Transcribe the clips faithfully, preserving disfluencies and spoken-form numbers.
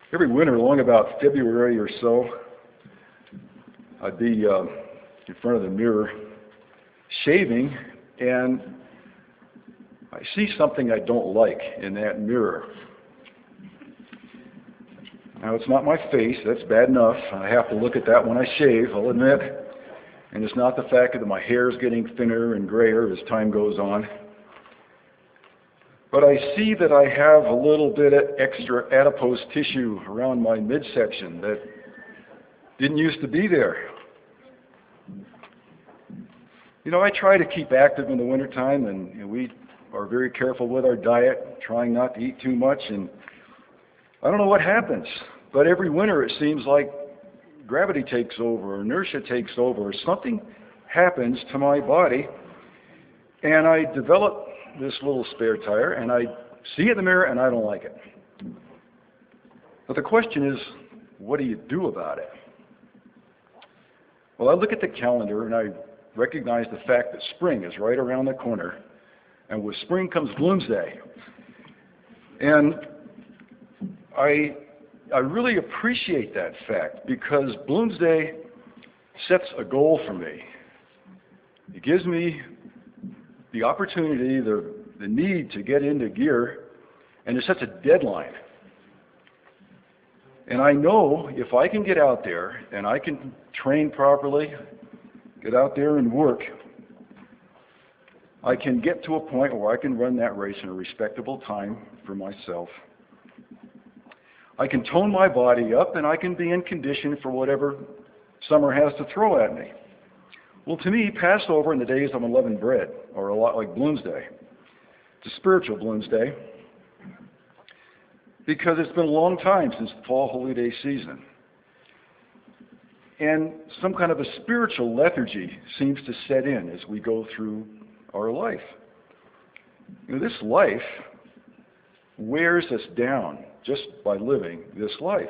Every winter, along about February or so, I'd be uh, in front of the mirror shaving, and I see something I don't like in that mirror. Now, it's not my face. That's bad enough. I have to look at that when I shave, I'll admit. And it's not the fact that my hair is getting thinner and grayer as time goes on. But I see that I have a little bit of extra adipose tissue around my midsection that didn't used to be there. You know, I try to keep active in the wintertime, and, and we are very careful with our diet, trying not to eat too much. And I don't know what happens, but every winter it seems like gravity takes over, or inertia takes over, or something happens to my body, and I develop this little spare tire, and I see it in the mirror, and I don't like it. But the question is, what do you do about it? Well, I look at the calendar, and I recognize the fact that spring is right around the corner, and with spring comes Bloomsday. And I, I really appreciate that fact, because Bloomsday sets a goal for me. It gives me the opportunity, the, the need to get into gear, and it sets a deadline. And I know if I can get out there and I can train properly, get out there and work, I can get to a point where I can run that race in a respectable time for myself. I can tone my body up, and I can be in condition for whatever summer has to throw at me. Well, to me, Passover and the days of unleavened bread are a lot like Bloomsday. It's a spiritual Bloomsday, because it's been a long time since the fall holy day season. And some kind of a spiritual lethargy seems to set in as we go through our life. You know, this life wears us down just by living this life.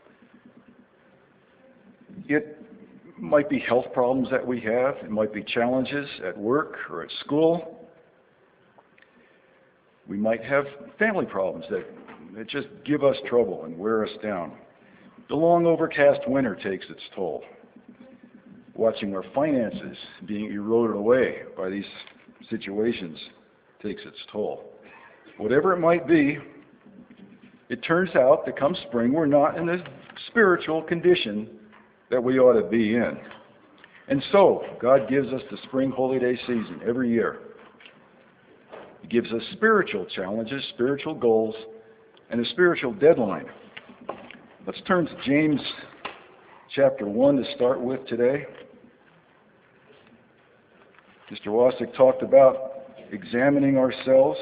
It might be health problems that we have. It might be challenges at work or at school. We might have family problems that, that just give us trouble and wear us down. The long overcast winter takes its toll. Watching our finances being eroded away by these situations takes its toll. Whatever it might be, it turns out that come spring, we're not in the spiritual condition that we ought to be in. And so, God gives us the spring holy day season every year. He gives us spiritual challenges, spiritual goals, and a spiritual deadline. Let's turn to James chapter one to start with today. Mister Wasik talked about examining ourselves.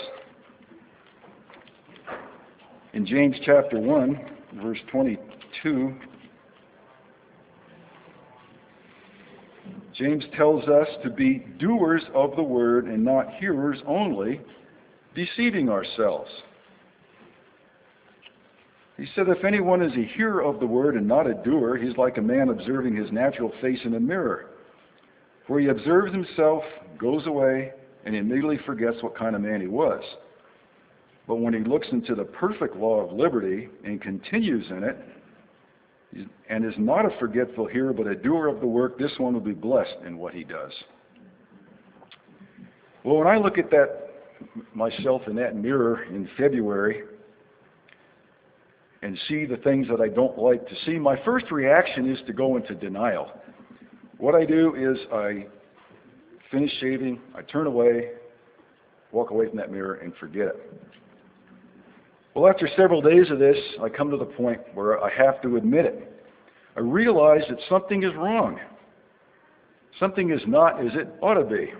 In James chapter one, verse twenty-two, James tells us to be doers of the word and not hearers only, deceiving ourselves. He said, if anyone is a hearer of the word and not a doer, he's like a man observing his natural face in a mirror. For he observes himself, goes away, and immediately forgets what kind of man he was. But when he looks into the perfect law of liberty and continues in it, and is not a forgetful hearer, but a doer of the work, this one will be blessed in what he does. Well, when I look at that, myself in that mirror in February, and see the things that I don't like to see, my first reaction is to go into denial. What I do is I finish shaving, I turn away, walk away from that mirror, and forget it. Well, after several days of this, I come to the point where I have to admit it. I realize that something is wrong. Something is not as it ought to be.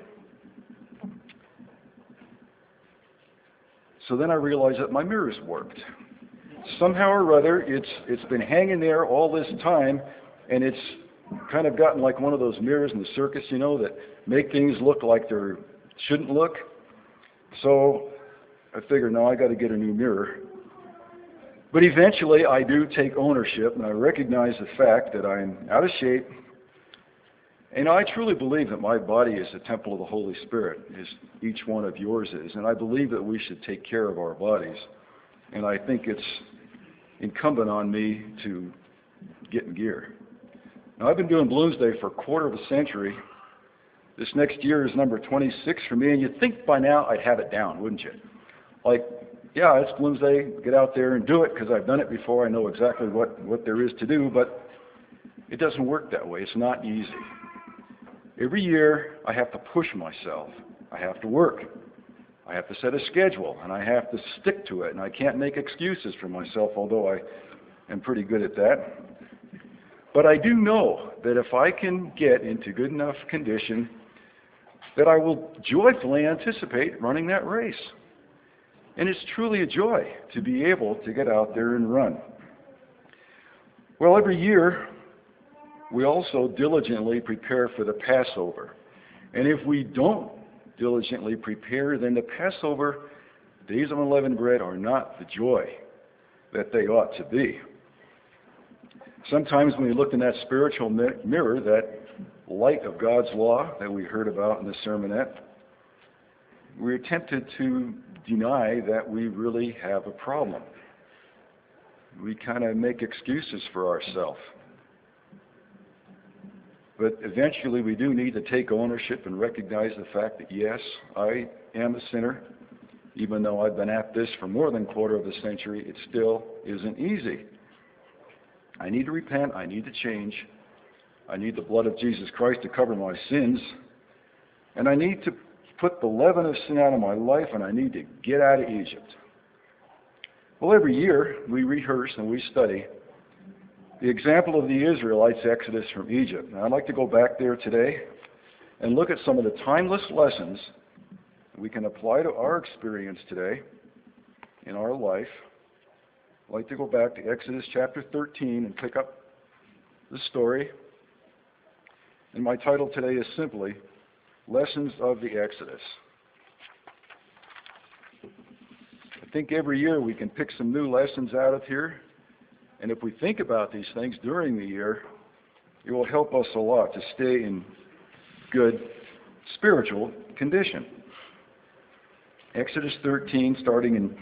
So then I realize that my mirror's warped. Somehow or other, it's it's been hanging there all this time, and it's kind of gotten like one of those mirrors in the circus, you know, that make things look like they shouldn't look. So I figure, no, I got to get a new mirror. But eventually, I do take ownership, and I recognize the fact that I'm out of shape. And I truly believe that my body is a temple of the Holy Spirit, as each one of yours is. And I believe that we should take care of our bodies. And I think it's incumbent on me to get in gear. Now, I've been doing Bloomsday for a quarter of a century. This next year is number twenty-six for me, and you'd think by now I'd have it down, wouldn't you? Like, yeah, it's Bloomsday, get out there and do it, because I've done it before. I know exactly what, what there is to do, but it doesn't work that way. It's not easy. Every year, I have to push myself. I have to work. I have to set a schedule, and I have to stick to it, and I can't make excuses for myself, although I am pretty good at that. But I do know that if I can get into good enough condition, that I will joyfully anticipate running that race. And it's truly a joy to be able to get out there and run. Well, every year, we also diligently prepare for the Passover. And if we don't diligently prepare, then the Passover days of unleavened bread are not the joy that they ought to be. Sometimes when we look in that spiritual mirror, that light of God's law that we heard about in the sermonette, we're tempted to deny that we really have a problem. We kind of make excuses for ourselves. But eventually we do need to take ownership and recognize the fact that, yes, I am a sinner. Even though I've been at this for more than a quarter of a century, it still isn't easy. I need to repent. I need to change. I need the blood of Jesus Christ to cover my sins. And I need to put the leaven of sin out of my life, and I need to get out of Egypt. Well, every year we rehearse and we study the example of the Israelites' exodus from Egypt. Now, I'd like to go back there today and look at some of the timeless lessons we can apply to our experience today in our life. I'd like to go back to Exodus chapter thirteen and pick up the story. And my title today is simply Lessons of the Exodus. I think every year we can pick some new lessons out of here. And if we think about these things during the year, it will help us a lot to stay in good spiritual condition. Exodus thirteen, starting in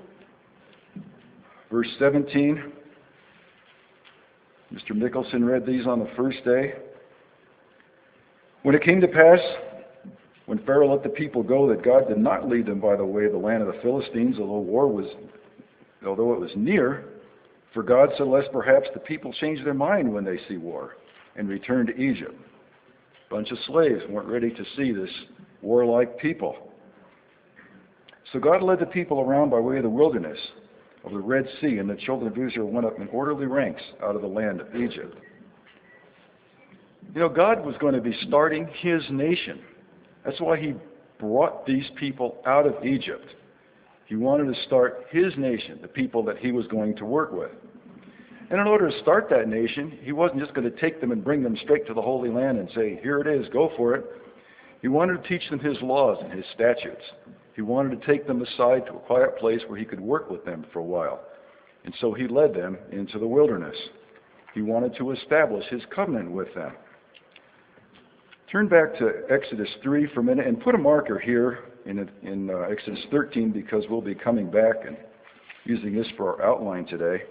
verse seventeen. Mister Mickelson read these on the first day. When it came to pass, when Pharaoh let the people go, that God did not lead them by the way of the land of the Philistines, although war was, although it was near. For God said, lest perhaps the people change their mind when they see war and return to Egypt. A bunch of slaves weren't ready to see this warlike people. So God led the people around by way of the wilderness of the Red Sea, and the children of Israel went up in orderly ranks out of the land of Egypt. You know, God was going to be starting His nation. That's why He brought these people out of Egypt. He wanted to start His nation, the people that He was going to work with. And in order to start that nation, He wasn't just going to take them and bring them straight to the Holy Land and say, here it is, go for it. He wanted to teach them His laws and His statutes. He wanted to take them aside to a quiet place where He could work with them for a while. And so He led them into the wilderness. He wanted to establish His covenant with them. Turn back to Exodus three for a minute and put a marker here in, in uh, Exodus thirteen, because we'll be coming back and using this for our outline today.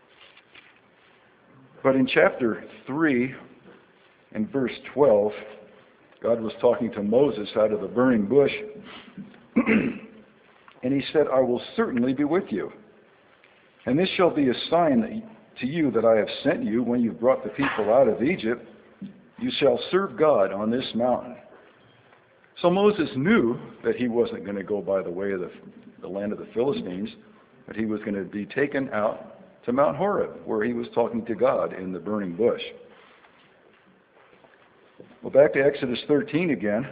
But in chapter three and verse twelve, God was talking to Moses out of the burning bush. And He said, I will certainly be with you. And this shall be a sign to you that I have sent you when you brought the people out of Egypt. You shall serve God on this mountain. So Moses knew that he wasn't going to go by the way of the, the land of the Philistines, but he was going to be taken out to Mount Horeb, where he was talking to God in the burning bush. Well, back to Exodus thirteen again.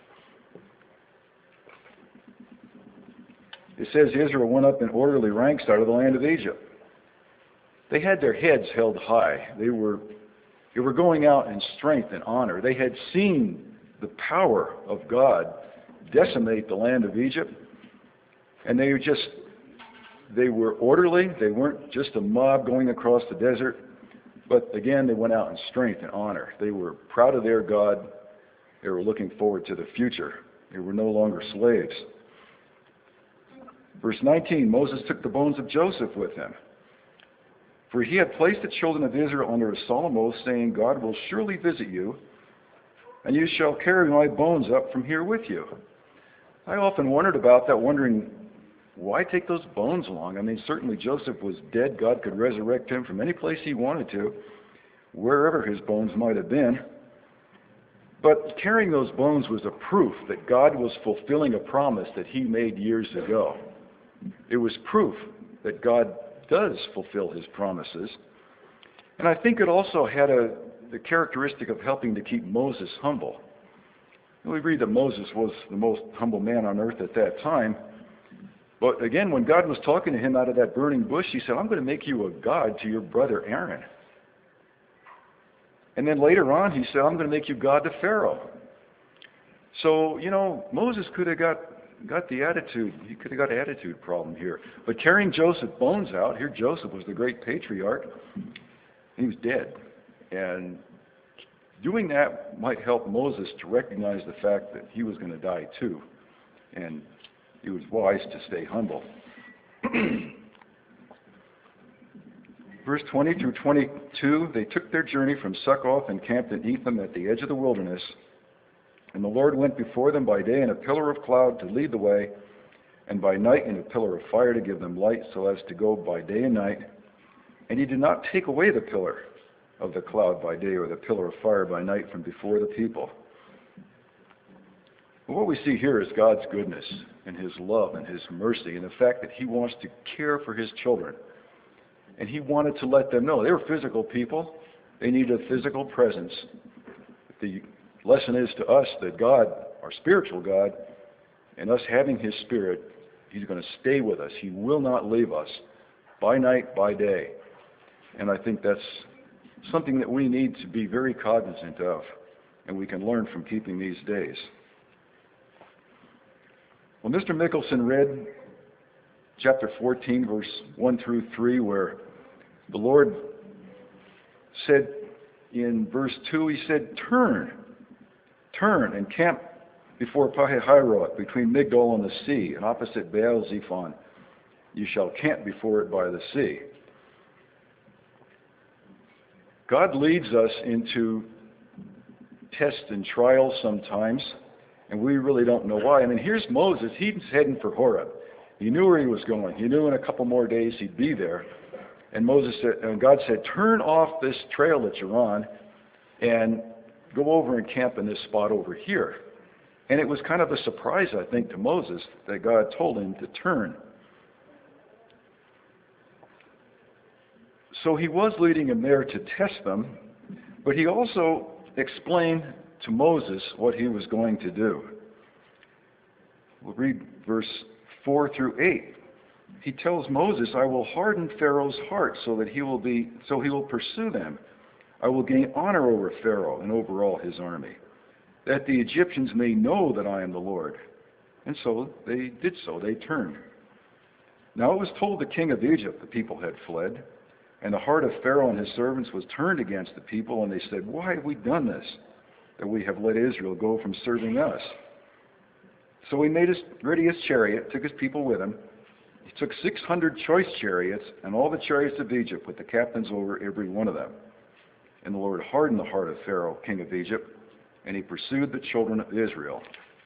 It says Israel went up in orderly ranks out of the land of Egypt. They had their heads held high. They were They were going out in strength and honor. They had seen the power of God decimate the land of Egypt. And they were just, they were orderly. They weren't just a mob going across the desert. But again, they went out in strength and honor. They were proud of their God. They were looking forward to the future. They were no longer slaves. Verse nineteen, Moses took the bones of Joseph with him. For he had placed the children of Israel under a solemn oath, saying, God will surely visit you, and you shall carry my bones up from here with you. I often wondered about that, wondering, why take those bones along? I mean, certainly Joseph was dead. God could resurrect him from any place he wanted to, wherever his bones might have been. But carrying those bones was a proof that God was fulfilling a promise that he made years ago. It was proof that God does fulfill his promises. And I think it also had a, the characteristic of helping to keep Moses humble. And we read that Moses was the most humble man on earth at that time. But again, when God was talking to him out of that burning bush, he said, I'm going to make you a god to your brother Aaron. And then later on, he said, I'm going to make you God to Pharaoh. So, you know, Moses could have got, got the attitude. He could have got an attitude problem here. But carrying Joseph's bones out, here Joseph was the great patriarch. He was dead. And doing that might help Moses to recognize the fact that he was going to die too. And he was wise to stay humble. Verse twenty through twenty-two, they took their journey from Succoth and camped in Etham at the edge of the wilderness. And the Lord went before them by day in a pillar of cloud to lead the way, and by night in a pillar of fire to give them light, so as to go by day and night. And he did not take away the pillar of the cloud by day or the pillar of fire by night from before the people. Well, what we see here is God's goodness and his love and his mercy and the fact that he wants to care for his children. And he wanted to let them know they were physical people. They needed a physical presence. The lesson is to us that God, our spiritual God, and us having his spirit, he's going to stay with us. He will not leave us by night, by day. And I think that's something that we need to be very cognizant of, and we can learn from keeping these days. Well, Mister Mickelson read chapter fourteen, verse one through three, where the Lord said in verse two, he said, Turn, turn and camp before Pi-hahiroth, between Migdol and the sea, and opposite Baal-zephon. You shall camp before it by the sea. God leads us into tests and trials sometimes, and we really don't know why. I mean, here's Moses. He's heading for Horeb. He knew where he was going. He knew in a couple more days he'd be there. And Moses said, and God said, turn off this trail that you're on and go over and camp in this spot over here. And it was kind of a surprise, I think, to Moses that God told him to turn. So he was leading him there to test them, but he also explained to Moses what he was going to do. We'll read verse four through eight. He tells Moses, I will harden Pharaoh's heart so that he will be so he will pursue them. I will gain honor over Pharaoh and over all his army, that the Egyptians may know that I am the Lord. And so they did so. They turned. Now it was told the king of Egypt the people had fled, and the heart of Pharaoh and his servants was turned against the people, and they said, why have we done this, that we have let Israel go from serving us? So he made his, ready his chariot, took his people with him. He took six hundred choice chariots, and all the chariots of Egypt, with the captains over every one of them. And the Lord hardened the heart of Pharaoh, king of Egypt, and he pursued the children of Israel.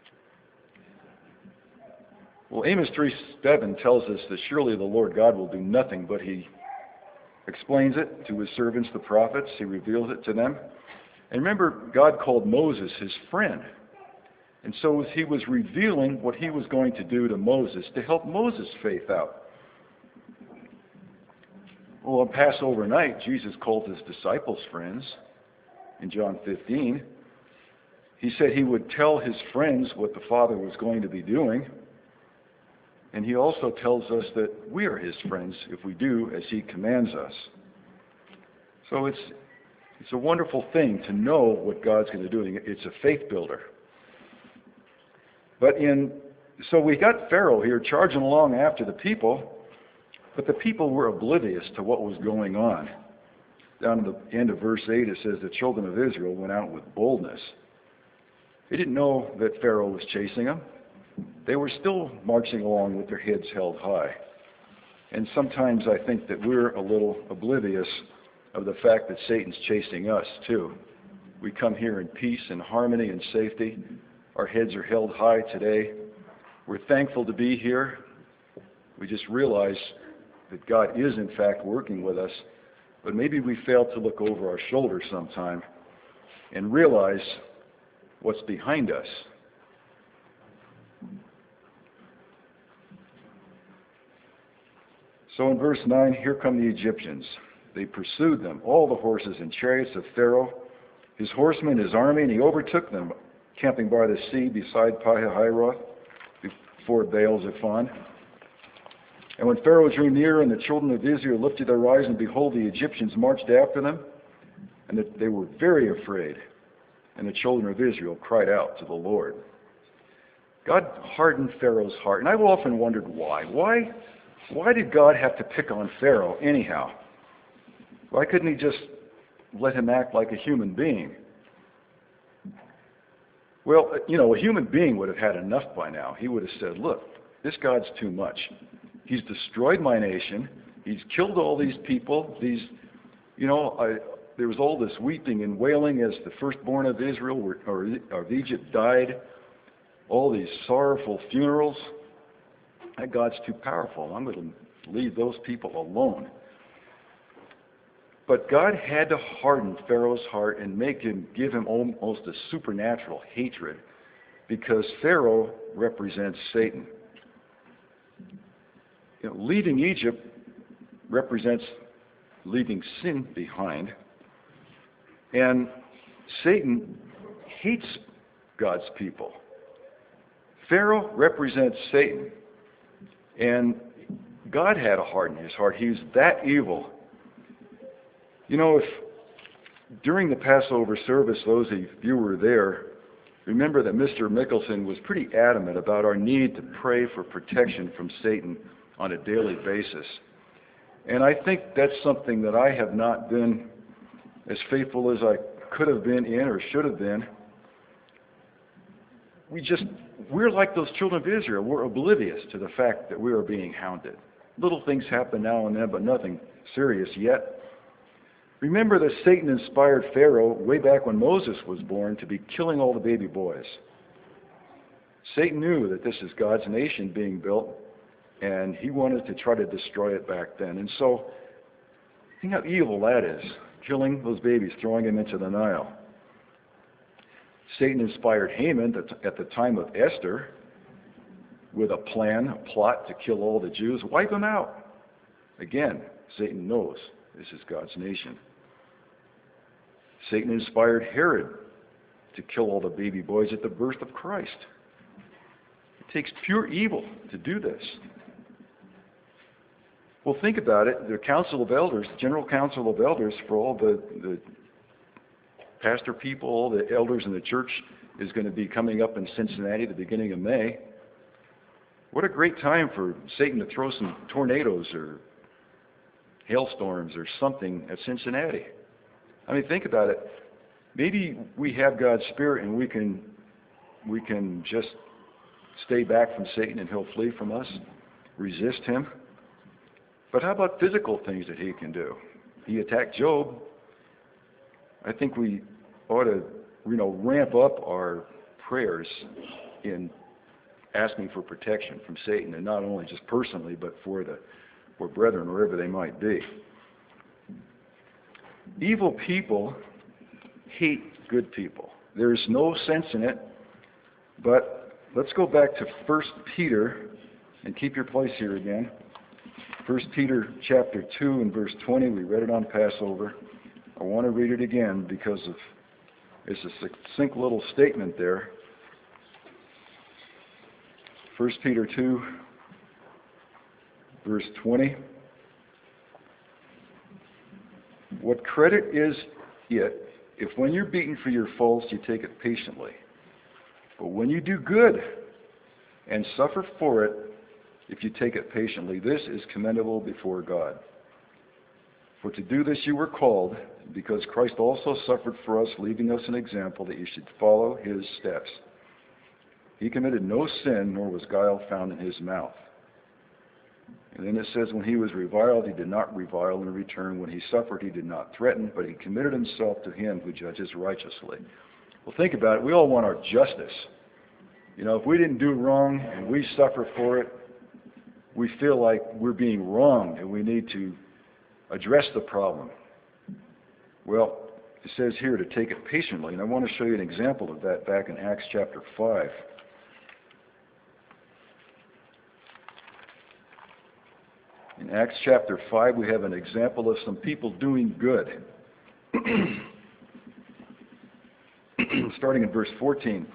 Well, Amos three seven tells us that surely the Lord God will do nothing, but he explains it to his servants, the prophets. He reveals it to them. And remember, God called Moses his friend. And so he was revealing what he was going to do to Moses to help Moses' faith out. Well, on Passover night, Jesus called his disciples friends. In John fifteen, he said he would tell his friends what the Father was going to be doing. And he also tells us that we are his friends if we do as he commands us. So it's it's a wonderful thing to know what God's going to do. It's a faith builder. But in so we got Pharaoh here charging along after the people, but the people were oblivious to what was going on. Down at the end of verse eight, it says the children of Israel went out with boldness. They didn't know that Pharaoh was chasing them. They were still marching along with their heads held high. And sometimes I think that we're a little oblivious of the fact that Satan's chasing us too. We come here in peace and harmony and safety. Our heads are held high today. We're thankful to be here. We just realize that God is in fact working with us, but maybe we fail to look over our shoulder sometime and realize what's behind us. So in verse nine, here come the Egyptians. They pursued them, all the horses and chariots of Pharaoh, his horsemen, his army, and he overtook them, camping by the sea beside Pi-hahiroth, before Baal-zephon. And when Pharaoh drew near and the children of Israel lifted their eyes, and behold, the Egyptians marched after them, and that they were very afraid. And the children of Israel cried out to the Lord. God hardened Pharaoh's heart, and I've often wondered why. Why, why did God have to pick on Pharaoh anyhow? Why couldn't he just let him act like a human being? Well, you know, a human being would have had enough by now. He would have said, look, this God's too much. He's destroyed my nation. He's killed all these people. These, you know, I, there was all this weeping and wailing as the firstborn of Israel were, or of Egypt died. All these sorrowful funerals. That God's too powerful. I'm going to leave those people alone. But God had to harden Pharaoh's heart and make him, give him almost a supernatural hatred, because Pharaoh represents Satan. You know, leaving Egypt represents leaving sin behind. And Satan hates God's people. Pharaoh represents Satan. And God had to harden his heart. He was that evil. You know, if during the Passover service, those of you were there, remember that Mister Mickelson was pretty adamant about our need to pray for protection from Satan on a daily basis. And I think that's something that I have not been as faithful as I could have been in or should have been. We just, we're like those children of Israel. We're oblivious to the fact that we are being hounded. Little things happen now and then, but nothing serious yet. Remember that Satan inspired Pharaoh way back when Moses was born to be killing all the baby boys. Satan knew that this is God's nation being built, and he wanted to try to destroy it back then. And so, think how evil that is, killing those babies, throwing them into the Nile. Satan inspired Haman at the time of Esther with a plan, a plot to kill all the Jews, wipe them out. Again, Satan knows this is God's nation. Satan inspired Herod to kill all the baby boys at the birth of Christ. It takes pure evil to do this. Well, think about it. The Council of Elders, the General Council of Elders for all the, the pastor people, all the elders in the church, is going to be coming up in Cincinnati at the beginning of May. What a great time for Satan to throw some tornadoes or hailstorms or something at Cincinnati. I mean, think about it. Maybe we have God's Spirit and we can we can just stay back from Satan and he'll flee from us, resist him. But how about physical things that he can do? He attacked Job. I think we ought to, you know, ramp up our prayers in asking for protection from Satan, and not only just personally, but for the for brethren, wherever they might be. Evil people hate good people. There's no sense in it, but let's go back to First Peter, and keep your place here again. First Peter chapter two and verse twenty, we read it on Passover. I want to read it again because of it's a succinct little statement there. First Peter two, verse twenty. What credit is it if when you're beaten for your faults you take it patiently? But when you do good and suffer for it, if you take it patiently, this is commendable before God. For to do this you were called, because Christ also suffered for us, leaving us an example that you should follow his steps. He committed no sin, nor was guile found in his mouth. And then it says, when he was reviled, he did not revile in return. When he suffered, he did not threaten, but he committed himself to him who judges righteously. Well, think about it. We all want our justice. You know, if we didn't do wrong and we suffer for it, we feel like we're being wronged and we need to address the problem. Well, it says here to take it patiently, and I want to show you an example of that back in Acts chapter five. In Acts chapter five, we have an example of some people doing good. Starting in verse fourteen.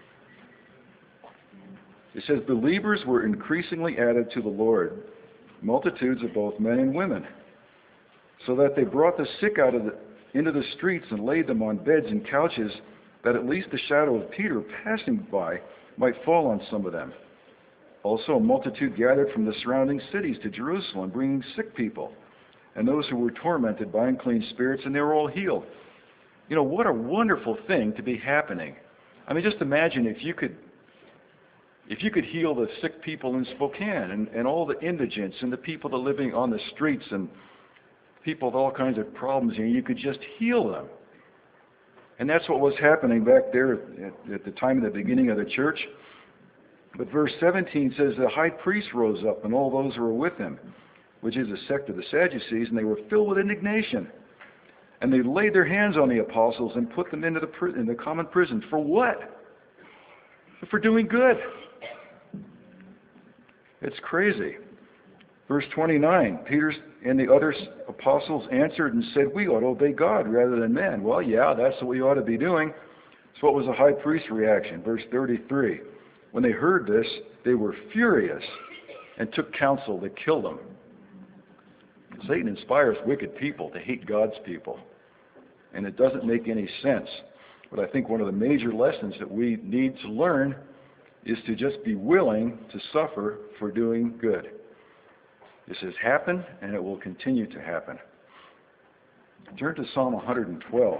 It says, believers were increasingly added to the Lord, multitudes of both men and women, so that they brought the sick out of the, into the streets and laid them on beds and couches, that at least the shadow of Peter passing by might fall on some of them. Also a multitude gathered from the surrounding cities to Jerusalem, bringing sick people, and those who were tormented by unclean spirits, and they were all healed. You know, what a wonderful thing to be happening. I mean, just imagine if you could If you could heal the sick people in Spokane and, and all the indigents and the people that are living on the streets and people with all kinds of problems, and you could just heal them. And that's what was happening back there at, at the time of the beginning of the church. But verse seventeen says the high priest rose up and all those who were with him, which is a sect of the Sadducees, and they were filled with indignation. And they laid their hands on the apostles and put them into the, pri- in the common prison. For what? For doing good. It's crazy. Verse twenty-nine, Peter and the other apostles answered and said, we ought to obey God rather than men. Well, yeah, that's what we ought to be doing. So what was the high priest's reaction? Verse thirty-three, when they heard this, they were furious and took counsel to kill them. Satan inspires wicked people to hate God's people. And it doesn't make any sense. But I think one of the major lessons that we need to learn is to just be willing to suffer for doing good. This has happened, and it will continue to happen. Turn to Psalm one hundred twelve.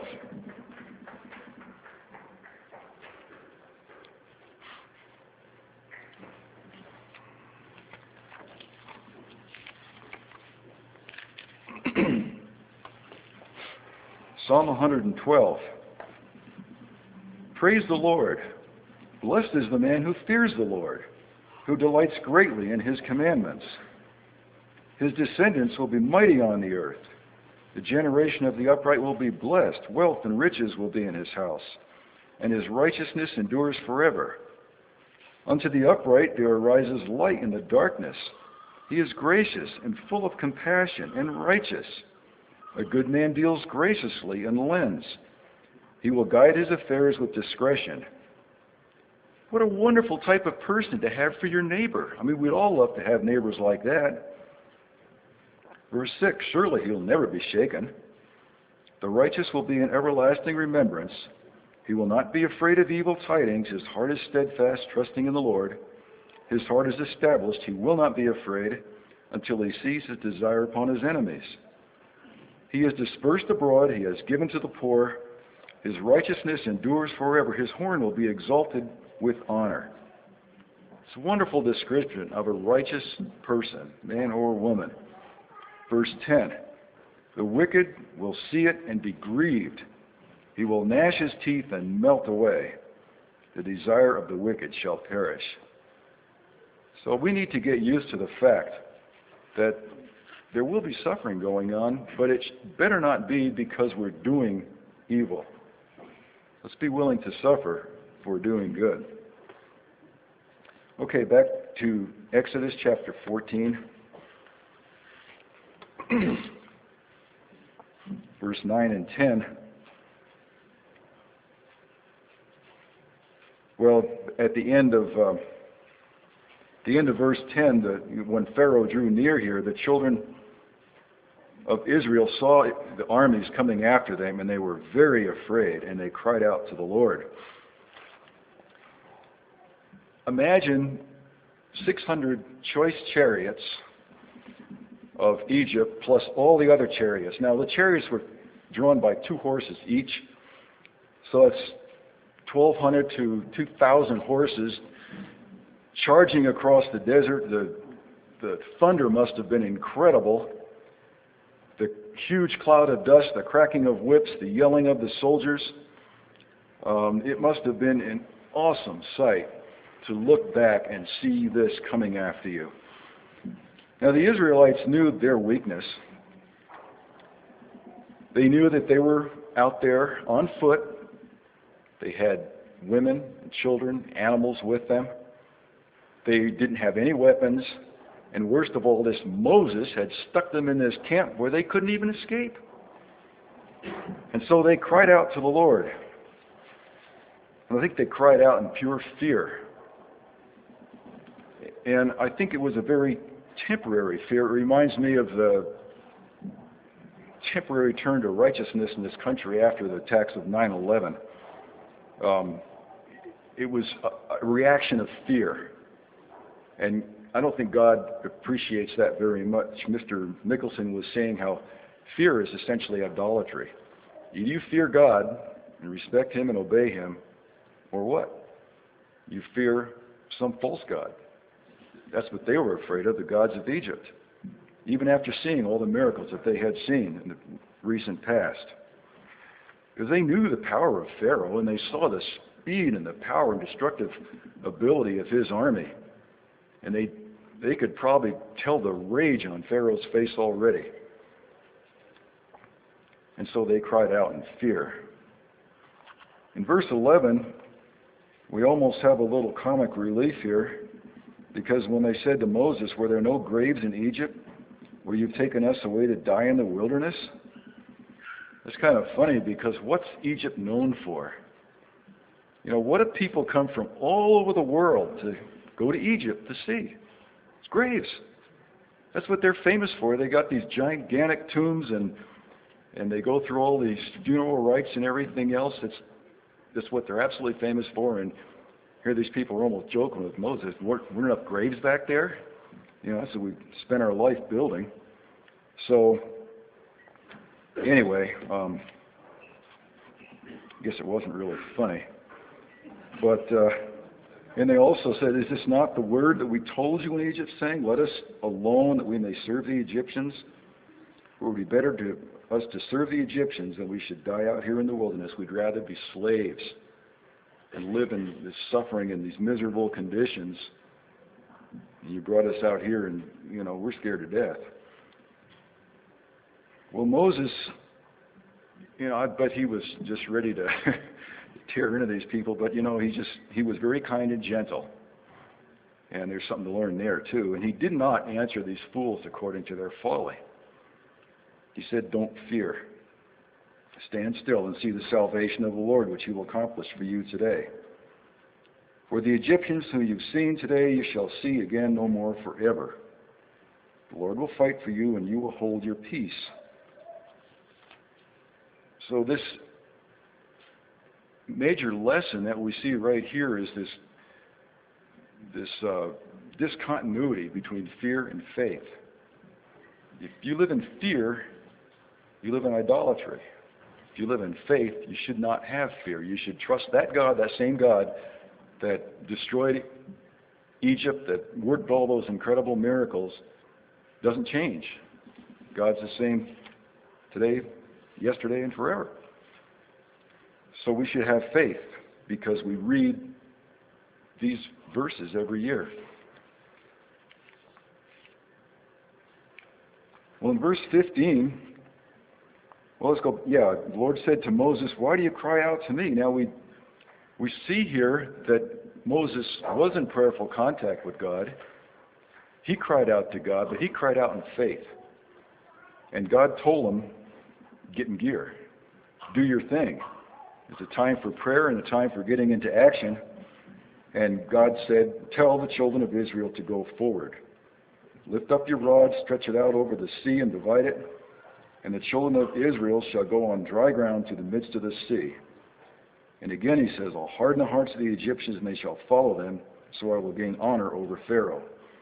Psalm one hundred twelve. Praise the Lord. Blessed is the man who fears the Lord, who delights greatly in his commandments. His descendants will be mighty on the earth. The generation of the upright will be blessed. Wealth and riches will be in his house, and his righteousness endures forever. Unto the upright there arises light in the darkness. He is gracious and full of compassion and righteous. A good man deals graciously and lends. He will guide his affairs with discretion. What a wonderful type of person to have for your neighbor. I mean, we'd all love to have neighbors like that. Verse six, surely he'll never be shaken. The righteous will be in everlasting remembrance. He will not be afraid of evil tidings. His heart is steadfast, trusting in the Lord. His heart is established. He will not be afraid until he sees his desire upon his enemies. He is dispersed abroad. He has given to the poor. His righteousness endures forever. His horn will be exalted with honor. It's a wonderful description of a righteous person, man or woman. Verse ten, the wicked will see it and be grieved. He will gnash his teeth and melt away. The desire of the wicked shall perish. So we need to get used to the fact that there will be suffering going on, but it better not be because we're doing evil. Let's be willing to suffer for doing good. Okay, back to Exodus chapter fourteen. Verse nine and ten. Well, at the end of uh, the end of verse ten, the, when Pharaoh drew near here, the children of Israel saw the armies coming after them, and they were very afraid, and they cried out to the Lord. Imagine six hundred choice chariots of Egypt plus all the other chariots. Now, the chariots were drawn by two horses each, so it's twelve hundred to two thousand horses charging across the desert, the the thunder must have been incredible. The huge cloud of dust, the cracking of whips, the yelling of the soldiers. Um, it must have been an awesome sight to look back and see this coming after you. Now, the Israelites knew their weakness. They knew that they were out there on foot. They had women and children, animals with them. They didn't have any weapons. And worst of all, this Moses had stuck them in this camp where they couldn't even escape. And so they cried out to the Lord. And I think they cried out in pure fear. And I think it was a very temporary fear. It reminds me of the temporary turn to righteousness in this country after the attacks of nine eleven. Um, it was a, a reaction of fear. And I don't think God appreciates that very much. Mister Nicholson was saying how fear is essentially idolatry. Either you fear God and respect Him and obey Him, or what? You fear some false god. That's what they were afraid of, the gods of Egypt, even after seeing all the miracles that they had seen in the recent past. Because they knew the power of Pharaoh, and they saw the speed and the power and destructive ability of his army. And they they could probably tell the rage on Pharaoh's face already. And so they cried out in fear. In verse eleven, we almost have a little comic relief here, because when they said to Moses, "Were there no graves in Egypt where you've taken us away to die in the wilderness?" It's kind of funny, because what's Egypt known for? You know, what do people come from all over the world to go to Egypt to see? It's graves. That's what they're famous for. They got these gigantic tombs, and and they go through all these funeral rites and everything else. It's that's what they're absolutely famous for. And here these people are almost joking with Moses. Weren't, weren't enough graves back there? You know, so we spent our life building. So anyway, um, I guess it wasn't really funny. But, uh, and they also said, "Is this not the word that we told you in Egypt, saying, 'Let us alone that we may serve the Egyptians'? It would be better to us to serve the Egyptians than we should die out here in the wilderness. We'd rather be slaves and live in this suffering and these miserable conditions. And you brought us out here, and, you know, we're scared to death." Well, Moses, you know, I bet he was just ready to tear into these people, but, you know, he just, he was very kind and gentle. And there's something to learn there, too. And he did not answer these fools according to their folly. He said, "Don't fear. Stand still and see the salvation of the Lord, which He will accomplish for you today. For the Egyptians whom you've seen today, you shall see again no more forever. The Lord will fight for you, and you will hold your peace." So this major lesson that we see right here is this, this uh, discontinuity between fear and faith. If you live in fear, you live in idolatry. If you live in faith, you should not have fear. You should trust that God, that same God that destroyed Egypt, that worked all those incredible miracles, doesn't change. God's the same today, yesterday, and forever. So we should have faith, because we read these verses every year. Well, in verse fifteen, well, let's go. Yeah, the Lord said to Moses, "Why do you cry out to me?" Now we we see here that Moses was in prayerful contact with God. He cried out to God, but he cried out in faith. And God told him, "Get in gear. Do your thing." It's a time for prayer and a time for getting into action. And God said, "Tell the children of Israel to go forward. Lift up your rod, stretch it out over the sea, and divide it. And the children of Israel shall go on dry ground to the midst of the sea." And again he says, "I'll harden the hearts of the Egyptians, and they shall follow them, so I will gain honor over Pharaoh."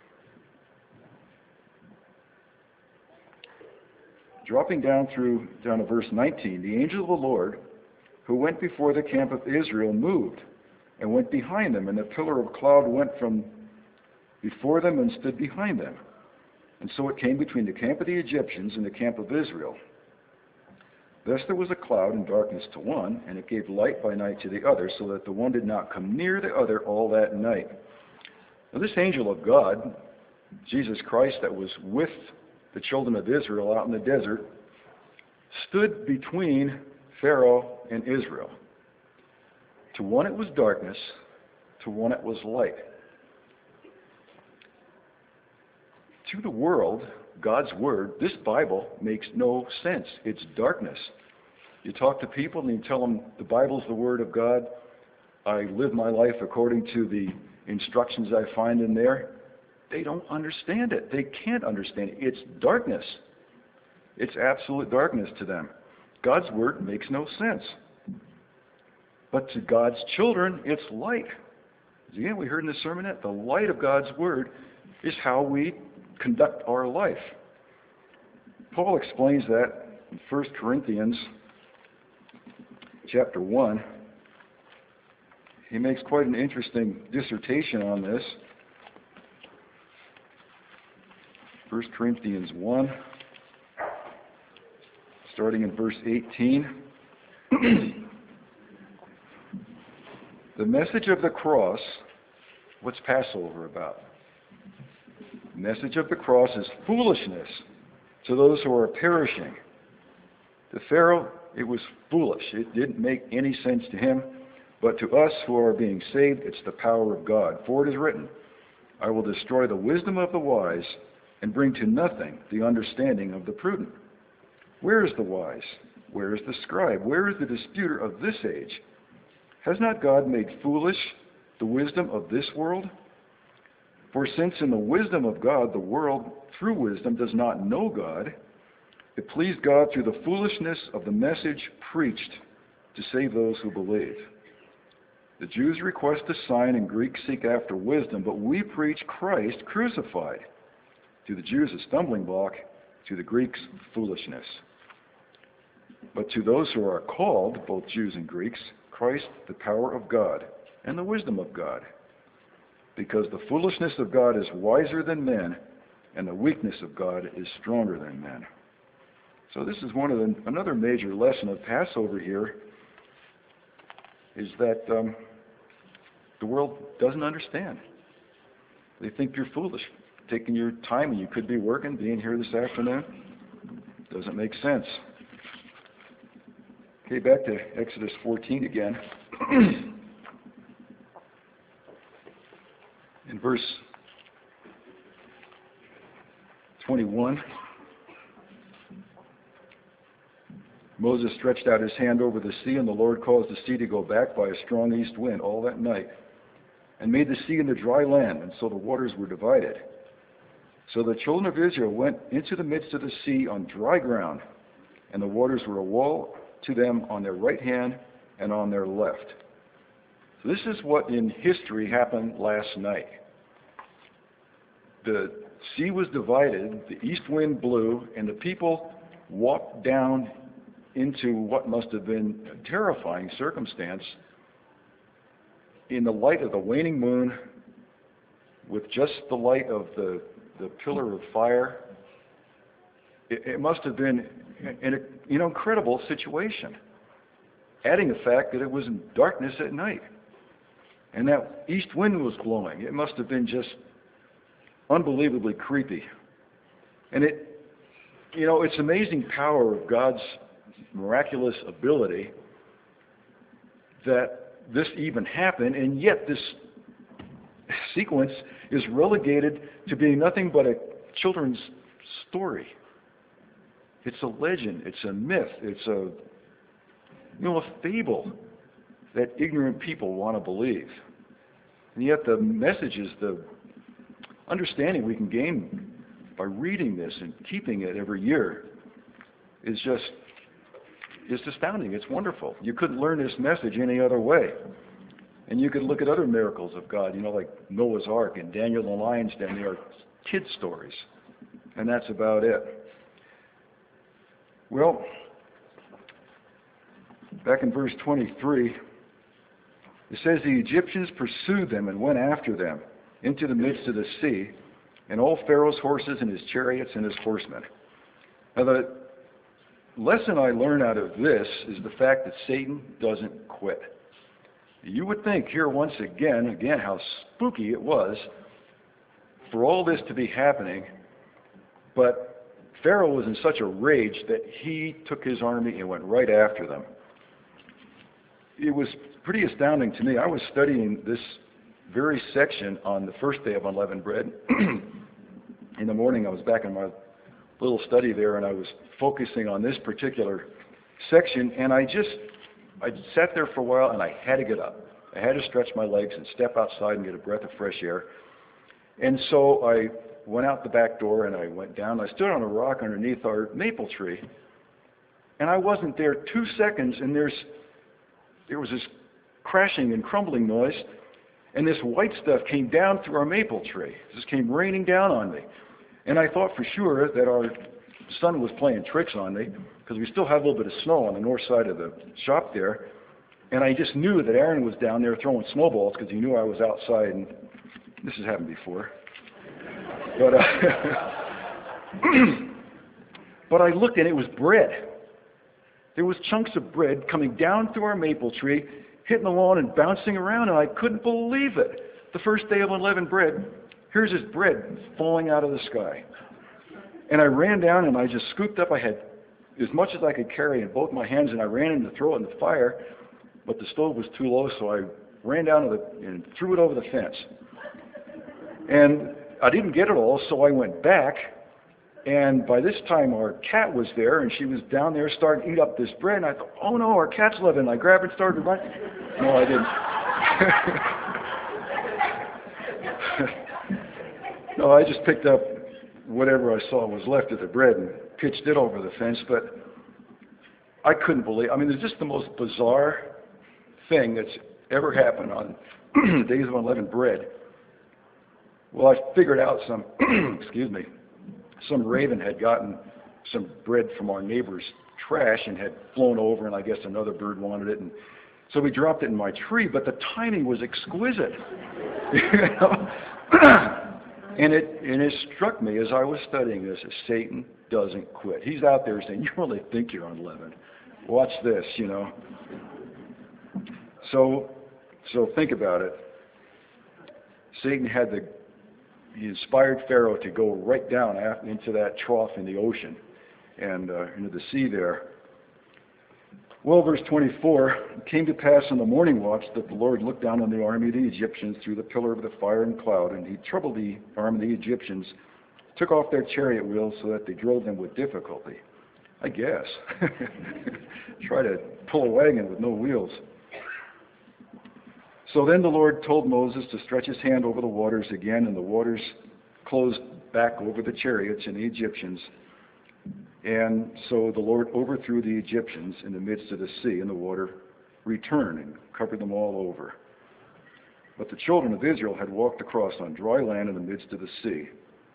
Dropping down through down to verse nineteen, the angel of the Lord, who went before the camp of Israel, moved and went behind them, and the pillar of cloud went from before them and stood behind them. And so it came between the camp of the Egyptians and the camp of Israel. Thus there was a cloud and darkness to one, and it gave light by night to the other, so that the one did not come near the other all that night. Now this angel of God, Jesus Christ, that was with the children of Israel out in the desert, stood between Pharaoh and Israel. To one it was darkness, to one it was light. To the world, God's Word, this Bible makes no sense. It's darkness. You talk to people and you tell them the Bible's the Word of God. I live my life according to the instructions I find in there. They don't understand it. They can't understand it. It's darkness. It's absolute darkness to them. God's Word makes no sense. But to God's children, it's light. Again, we heard in the sermon that the light of God's Word is how we conduct our life. Paul explains that in First Corinthians chapter one. He makes quite an interesting dissertation on this. First Corinthians one, starting in verse eighteen. The message of the cross, what's Passover about? The message of the cross is foolishness to those who are perishing. To Pharaoh, it was foolish. It didn't make any sense to him. But to us who are being saved, it's the power of God. For it is written, I will destroy the wisdom of the wise and bring to nothing the understanding of the prudent. Where is the wise? Where is the scribe? Where is the disputer of this age? Has not God made foolish the wisdom of this world? For since in the wisdom of God, the world, through wisdom, does not know God, it pleased God through the foolishness of the message preached to save those who believe. The Jews request a sign and Greeks seek after wisdom, but we preach Christ crucified. To the Jews a stumbling block, to the Greeks foolishness. But to those who are called, both Jews and Greeks, Christ the power of God and the wisdom of God. Because the foolishness of God is wiser than men, and the weakness of God is stronger than men. So this is one of the, another major lesson of Passover here, is that um, the world doesn't understand. They think you're foolish, taking your time when you could be working, being here this afternoon. Doesn't make sense. Okay, back to Exodus fourteen again. In verse twenty-one, Moses stretched out his hand over the sea, and the Lord caused the sea to go back by a strong east wind all that night, and made the sea into dry land, and so the waters were divided. So the children of Israel went into the midst of the sea on dry ground, and the waters were a wall to them on their right hand and on their left. So this is what in history happened last night. The sea was divided, the east wind blew, and the people walked down into what must have been a terrifying circumstance in the light of the waning moon, with just the light of the, the pillar of fire. It, it must have been an, an incredible situation, adding the fact that it was in darkness at night. And that east wind was blowing. It must have been just unbelievably creepy. And it, you know, it's amazing power of God's miraculous ability that this even happened, and yet this sequence is relegated to being nothing but a children's story. It's a legend, it's a myth, it's a, you know, a fable that ignorant people want to believe. And yet the message is the understanding we can gain by reading this and keeping it every year is just is astounding. It's wonderful. You couldn't learn this message any other way. And you could look at other miracles of God, you know, like Noah's Ark and Daniel and the Lion's Den. They are kid stories. And that's about it. Well, back in verse twenty-three, it says, the Egyptians pursued them and went after them into the midst of the sea, and all Pharaoh's horses and his chariots and his horsemen. Now, the lesson I learn out of this is the fact that Satan doesn't quit. You would think here once again, again, how spooky it was for all this to be happening, but Pharaoh was in such a rage that he took his army and went right after them. It was pretty astounding to me. I was studying this very section on the first day of unleavened bread. In the morning, I was back in my little study there, and I was focusing on this particular section, and I just, I sat there for a while, and I had to get up. I had to stretch my legs and step outside and get a breath of fresh air. And so I went out the back door, and I went down. I stood on a rock underneath our maple tree, and I wasn't there two seconds, and there's there was this crashing and crumbling noise, and this white stuff came down through our maple tree. It just came raining down on me. And I thought for sure that our son was playing tricks on me, because we still had a little bit of snow on the north side of the shop there. And I just knew that Aaron was down there throwing snowballs because he knew I was outside. And this has happened before. But, uh, but I looked, and it was bread. There was chunks of bread coming down through our maple tree, hitting the lawn and bouncing around, and I couldn't believe it. The first day of unleavened bread, here's this bread falling out of the sky. And I ran down, and I just scooped up. I had as much as I could carry in both my hands, and I ran in to throw it in the fire, but the stove was too low, so I ran down to the, and threw it over the fence. And I didn't get it all, so I went back, and by this time our cat was there, and she was down there starting to eat up this bread, and I thought, oh no, our cat's living. I grabbed it and started to run. No, I didn't. No, I just picked up whatever I saw was left of the bread and pitched it over the fence, but I couldn't believe, I mean, it's just the most bizarre thing that's ever happened on the days of unleavened bread. Well, I figured out some, excuse me, some raven had gotten some bread from our neighbor's trash and had flown over, and I guess another bird wanted it, and so we dropped it in my tree, but the timing was exquisite. You know? And it, and it struck me as I was studying this, as Satan doesn't quit. He's out there saying, you really think you're unleavened. Watch this, you know. So, so think about it. Satan had the, he inspired Pharaoh to go right down into that trough in the ocean and uh, into the sea there. Well, verse twenty-four, it came to pass in the morning watch that the Lord looked down on the army of the Egyptians through the pillar of the fire and cloud, and he troubled the army of the Egyptians, took off their chariot wheels so that they drove them with difficulty. I guess. Try to pull a wagon with no wheels. So then the Lord told Moses to stretch his hand over the waters again, and the waters closed back over the chariots and the Egyptians. And so the Lord overthrew the Egyptians in the midst of the sea, and the water returned and covered them all over. But the children of Israel had walked across on dry land in the midst of the sea.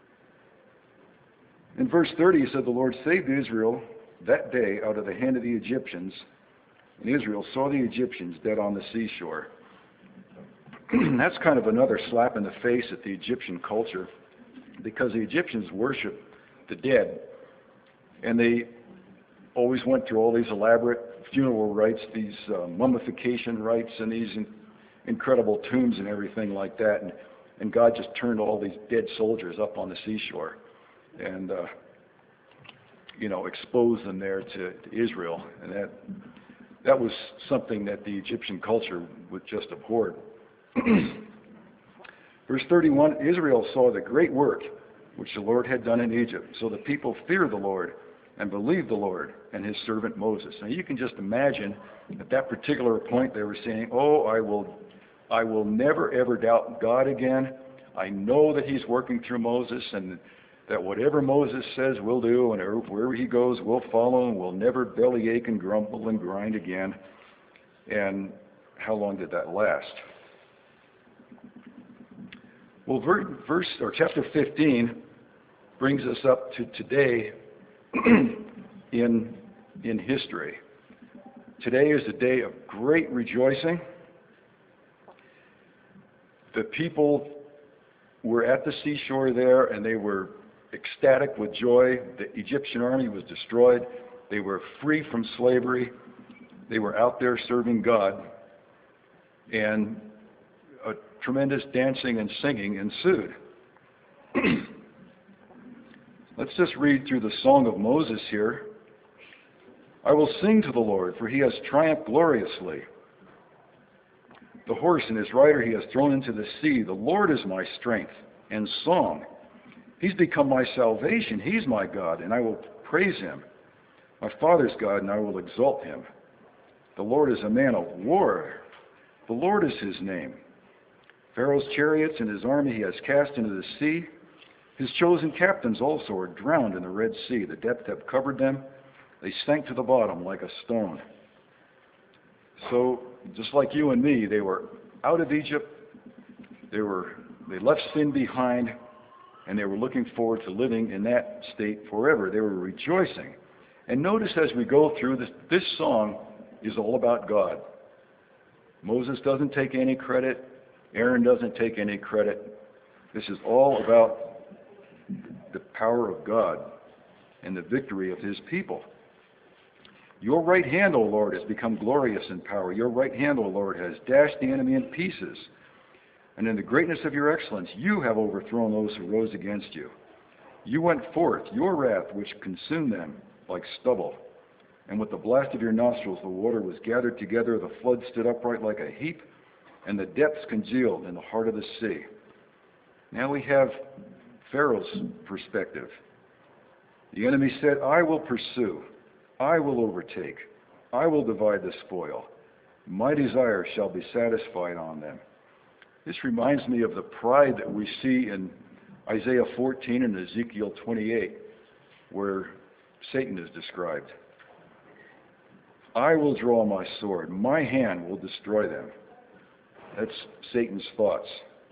In verse thirty, he said, the Lord saved Israel that day out of the hand of the Egyptians, and Israel saw the Egyptians dead on the seashore. That's kind of another slap in the face at the Egyptian culture, because the Egyptians worship the dead. And they always went through all these elaborate funeral rites, these uh, mummification rites, and these in- incredible tombs and everything like that. And, and God just turned all these dead soldiers up on the seashore and, uh, you know, exposed them there to, to Israel. And that that was something that the Egyptian culture would just abhor. Verse thirty-one, Israel saw the great work which the Lord had done in Egypt. So the people feared the Lord and believed the Lord and his servant Moses. Now you can just imagine at that particular point they were saying, oh, I will, I will never ever doubt God again. I know that he's working through Moses, and that whatever Moses says we'll do, and wherever he goes we'll follow, and we'll never bellyache and grumble and grind again. And how long did that last? Well, verse or chapter fifteen brings us up to today in in history. Today is a day of great rejoicing. The people were at the seashore there, and they were ecstatic with joy. The Egyptian army was destroyed. They were free from slavery. They were out there serving God. And a tremendous dancing and singing ensued. Let's just read through the Song of Moses here. I will sing to the Lord, for he has triumphed gloriously. The horse and his rider he has thrown into the sea. The Lord is my strength and song. He's become my salvation. He's my God, and I will praise him. My father's God, and I will exalt him. The Lord is a man of war. The Lord is his name. Pharaoh's chariots and his army he has cast into the sea. His chosen captains also are drowned in the Red Sea. The depth have covered them. They sank to the bottom like a stone. So, just like you and me, they were out of Egypt. They were they left sin behind, and they were looking forward to living in that state forever. They were rejoicing. And notice as we go through this, this song is all about God. Moses doesn't take any credit. Aaron doesn't take any credit. This is all about the power of God and the victory of his people. Your right hand, O Lord, has become glorious in power. Your right hand, O Lord, has dashed the enemy in pieces. And in the greatness of your excellence, you have overthrown those who rose against you. You went forth, your wrath, which consumed them like stubble. And with the blast of your nostrils, the water was gathered together, the flood stood upright like a heap, and the depths congealed in the heart of the sea. Now we have Pharaoh's perspective. The enemy said, I will pursue. I will overtake. I will divide the spoil. My desire shall be satisfied on them. This reminds me of the pride that we see in Isaiah fourteen and Ezekiel twenty-eight, where Satan is described. I will draw my sword. My hand will destroy them. That's Satan's thoughts.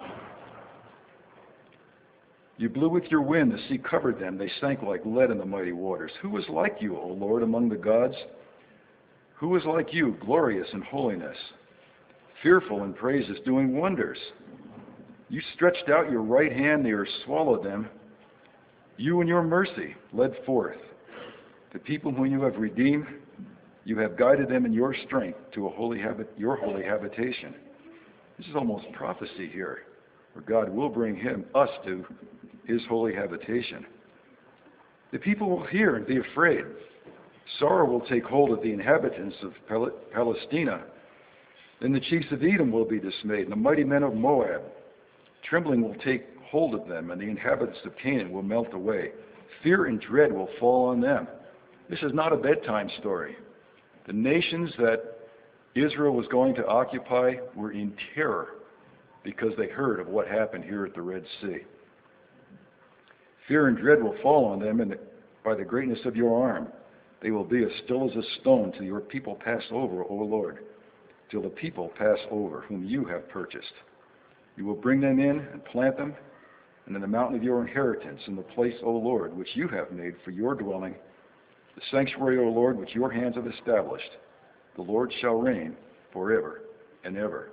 You blew with your wind, the sea covered them. They sank like lead in the mighty waters. Who is like you, O Lord, among the gods? Who is like you, glorious in holiness, fearful in praises, doing wonders? You stretched out your right hand, the earth swallowed them. You in your mercy led forth the people whom you have redeemed. You have guided them in your strength to a holy habit, your holy habitation. This is almost prophecy here, where God will bring him, us to his holy habitation. The people will hear and be afraid. Sorrow will take hold of the inhabitants of Pal- Palestina. Then the chiefs of Edom will be dismayed, and the mighty men of Moab. Trembling will take hold of them, and the inhabitants of Canaan will melt away. Fear and dread will fall on them. This is not a bedtime story. The nations that Israel was going to occupy were in terror because they heard of what happened here at the Red Sea. Fear and dread will fall on them, and by the greatness of your arm, they will be as still as a stone till your people pass over, O Lord, till the people pass over whom you have purchased. You will bring them in and plant them, and in the mountain of your inheritance, in the place, O Lord, which you have made for your dwelling, the sanctuary, O Lord, which your hands have established. The Lord shall reign forever and ever.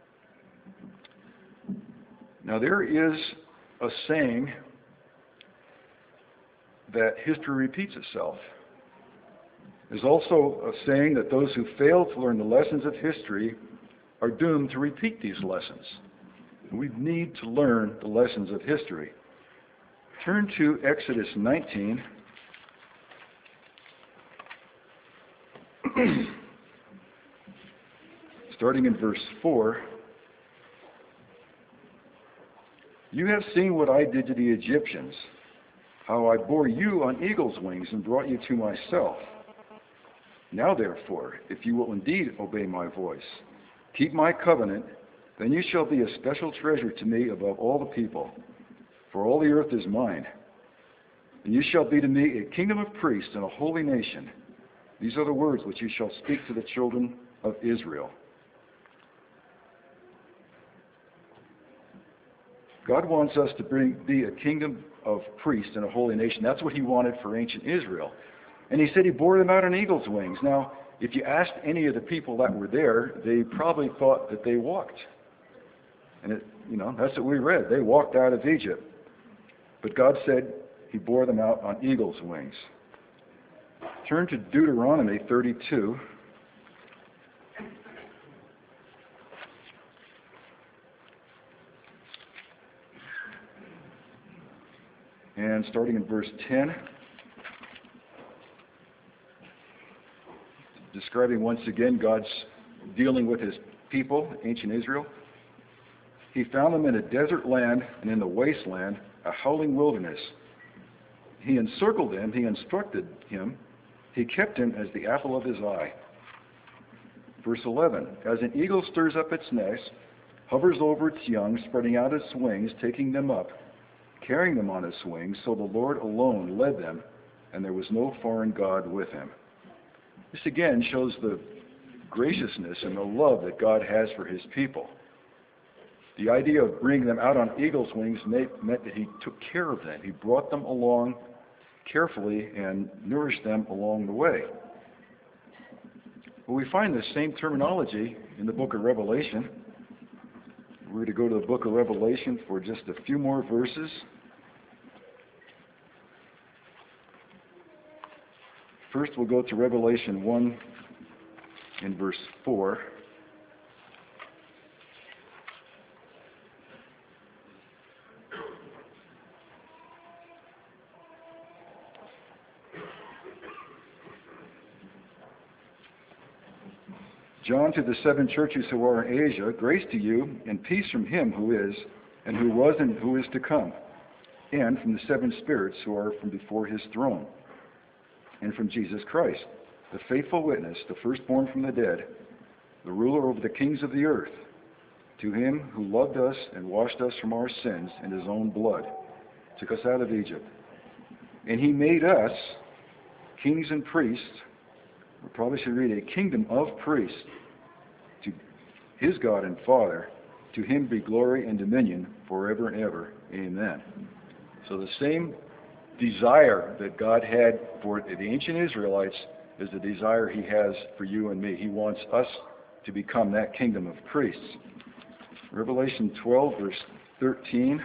Now there is a saying that history repeats itself. There's also a saying that those who fail to learn the lessons of history are doomed to repeat these lessons. We need to learn the lessons of history. Turn to Exodus nineteen. Starting in verse four. You have seen what I did to the Egyptians, how I bore you on eagle's wings and brought you to myself. Now therefore, if you will indeed obey my voice, keep my covenant, then you shall be a special treasure to me above all the people, for all the earth is mine. And you shall be to me a kingdom of priests and a holy nation. These are the words which you shall speak to the children of Israel. God wants us to bring, be a kingdom of priests and a holy nation. That's what he wanted for ancient Israel. And he said he bore them out on eagle's wings. Now, if you asked any of the people that were there, they probably thought that they walked. And it, you know, that's what we read. They walked out of Egypt. But God said he bore them out on eagle's wings. Turn to Deuteronomy thirty-two. And starting in verse ten, describing once again God's dealing with his people, ancient Israel. He found them in a desert land and in the wasteland, a howling wilderness. He encircled them, he instructed him, he kept him as the apple of his eye. Verse eleven, as an eagle stirs up its nest, hovers over its young, spreading out its wings, taking them up, carrying them on his wings, so the Lord alone led them, and there was no foreign god with him. This again shows the graciousness and the love that God has for his people. The idea of bringing them out on eagle's wings meant that he took care of them. He brought them along carefully and nourished them along the way. Well, we find the same terminology in the book of Revelation. We're to go to the book of Revelation for just a few more verses. First, we'll go to Revelation one in verse four. John, to the seven churches who are in Asia, grace to you and peace from him who is, and who was, and who is to come, and from the seven spirits who are from before his throne, and from Jesus Christ, the faithful witness, the firstborn from the dead, the ruler over the kings of the earth, to him who loved us and washed us from our sins in his own blood, took us out of Egypt. And he made us kings and priests. We probably should read a kingdom of priests to his God and Father. To him be glory and dominion forever and ever. Amen. So the same desire that God had for the ancient Israelites is the desire he has for you and me. He wants us to become that kingdom of priests. Revelation twelve, verse thirteen.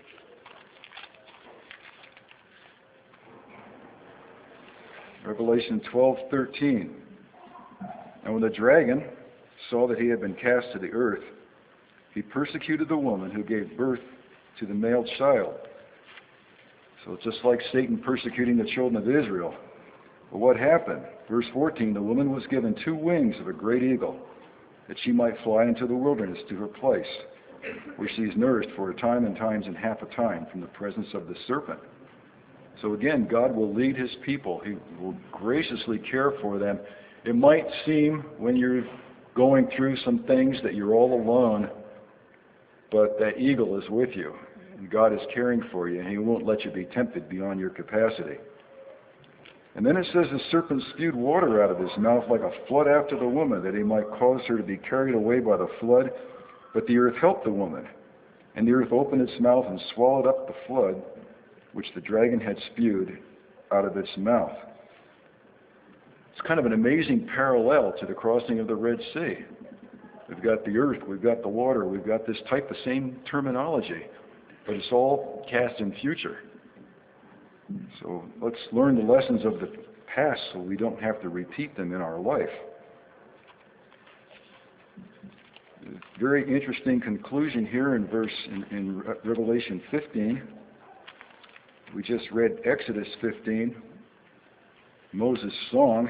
Revelation twelve, thirteen. And when the dragon saw that he had been cast to the earth, he persecuted the woman who gave birth to the male child. So it's just like Satan persecuting the children of Israel. But what happened? Verse fourteen, the woman was given two wings of a great eagle, that she might fly into the wilderness to her place, where she is nourished for a time and times and half a time from the presence of the serpent. So again, God will lead his people. He will graciously care for them. It might seem when you're going through some things that you're all alone, but that eagle is with you. And God is caring for you, and he won't let you be tempted beyond your capacity. And then it says the serpent spewed water out of his mouth like a flood after the woman, that he might cause her to be carried away by the flood. But the earth helped the woman, and the earth opened its mouth and swallowed up the flood which the dragon had spewed out of its mouth. It's kind of an amazing parallel to the crossing of the Red Sea. We've got the earth, we've got the water, we've got this type of same terminology, but it's all cast in future. So let's learn the lessons of the past so we don't have to repeat them in our life. Very interesting conclusion here in verse in, in Revelation fifteen. We just read Exodus fifteen, Moses' song.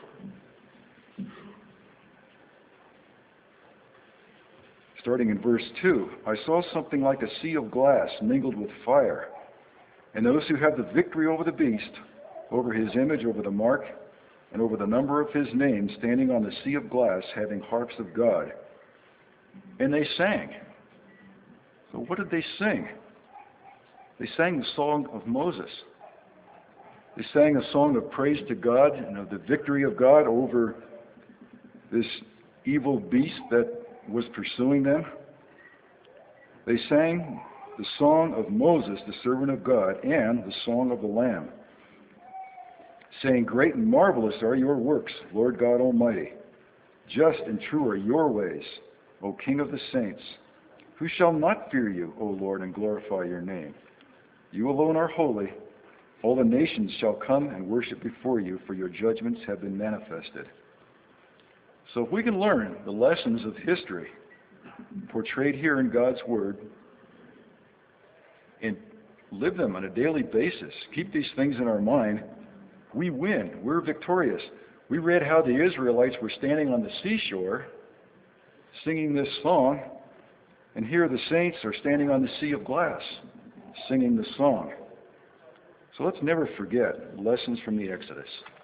Starting in verse two, I saw something like a sea of glass mingled with fire, and those who have the victory over the beast, over his image, over the mark, and over the number of his name, standing on the sea of glass, having harps of God. And they sang. So what did they sing? They sang the song of Moses. They sang a song of praise to God and of the victory of God over this evil beast that was pursuing them. They sang the song of Moses, the servant of God, and the song of the Lamb, saying, great and marvelous are your works, Lord God Almighty. Just and true are your ways, O King of the saints. Who shall not fear you, O Lord, and glorify your name? You alone are holy. All the nations shall come and worship before you, for your judgments have been manifested. So if we can learn the lessons of history portrayed here in God's Word and live them on a daily basis, keep these things in our mind, we win. We're victorious. We read how the Israelites were standing on the seashore singing this song, and here the saints are standing on the sea of glass singing the song. So let's never forget lessons from the Exodus.